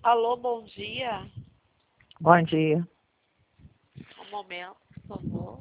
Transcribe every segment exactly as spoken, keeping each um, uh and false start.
Alô, bom dia. Bom dia. Um momento, por favor.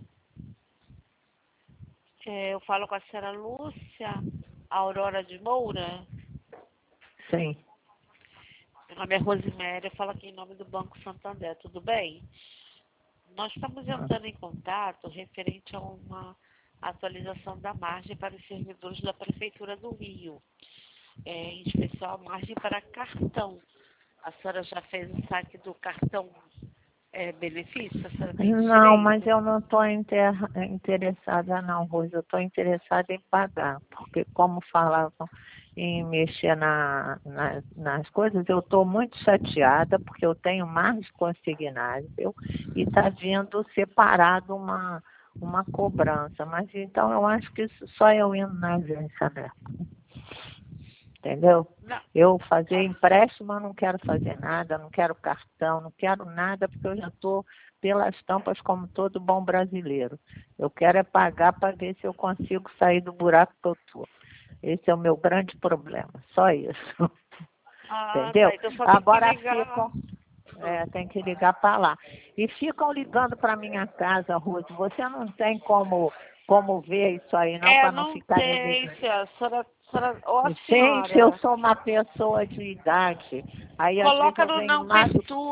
É, eu falo com a senhora Lúcia Aurora de Moura. Sim. Meu nome é Rosiméria, eu falo aqui em nome do Banco Santander, tudo bem? Nós estamos entrando em contato referente a uma atualização da margem para os servidores da Prefeitura do Rio, é, em especial a margem para cartão. A senhora já fez o saque do cartão é, benefício? A senhora tem Não, mas direito? eu não estou interessada não, Rose. Eu estou interessada em pagar, porque como falavam em mexer na, na, nas coisas, eu estou muito chateada, porque eu tenho mais consignável e está vindo separado uma, uma cobrança. Mas então eu acho que isso só eu indo na agência mesmo. Entendeu? Não. Eu fazer empréstimo, eu não quero fazer nada, não quero cartão, não quero nada, porque eu já estou pelas tampas como todo bom brasileiro. Eu quero é pagar para ver se eu consigo sair do buraco que eu estou. Esse é o meu grande problema, só isso. Ah, Entendeu? tá. Então só tem que Agora ligar. ficam, é, tem que ligar para lá. E ficam ligando para minha casa, Ruth. Você não tem como, como ver isso aí, não, É, para não não ficarem tem, ligando. senhora. senhora, senhora ô, a Gente, eu senhora, sou uma pessoa de idade. Aí às vezes coloca eu no venho não mais. perturbe.